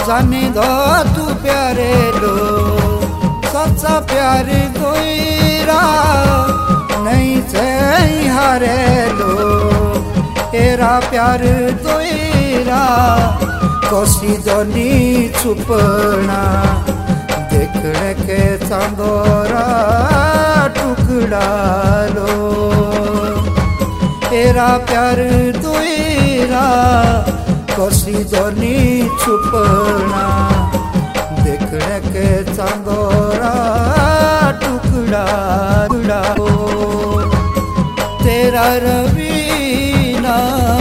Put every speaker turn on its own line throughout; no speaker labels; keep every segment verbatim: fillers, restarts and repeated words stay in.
जाने दो तू प्यारे लो, सच्चा प्यार कोईरा नहीं चाहिए हारे लो। तेरा प्यार तोईरा कोसी दोनी छुपना, देखने के चांदोरा टुकड़ा लो। तेरा प्यार तोईरा कोसी दोनी छुपना, देखने के चांदोरा टुकड़ा टुकड़ा लो। तेरा रवीना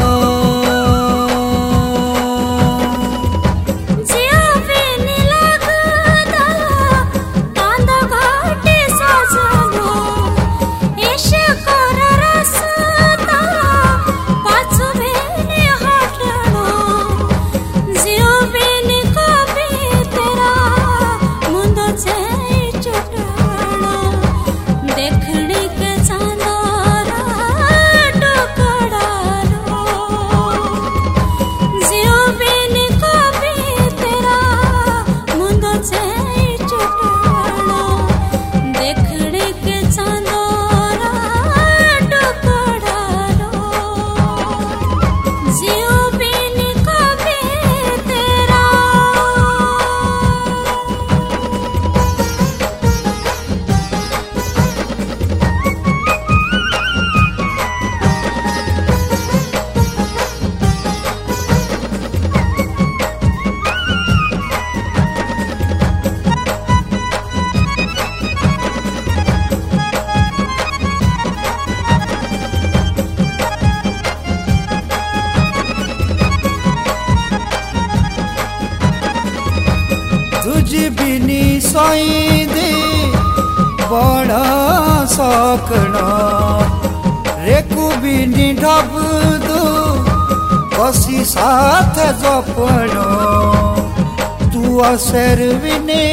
तुझ बिनी सोईंदे बड़ा सकना, रेकु बिनी ढब दो कसी साथ जपनो। तू असर बिने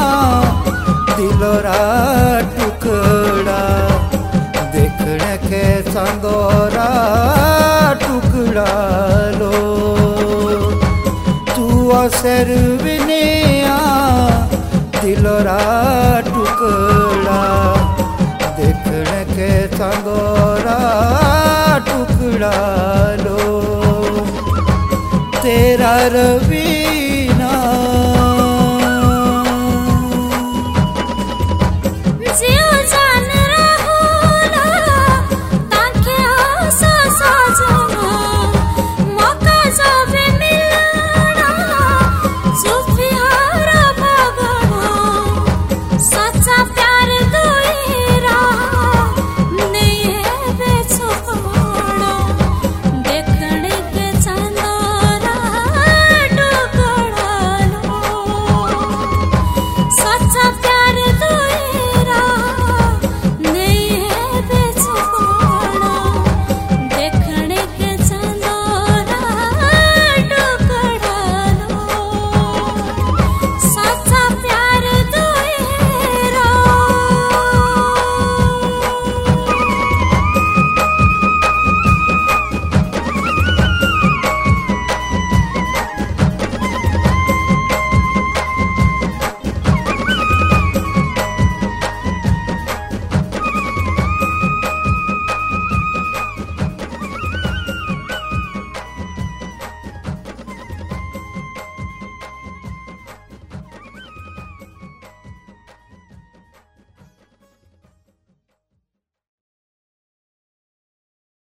दिलोरा टुकड़ा, देखने के चांदोरा टुकड़ा लो। तू असर बिने दिलोरा टुकड़ा, देखने के चांदोरा टुकड़ा लो। तेरा रवि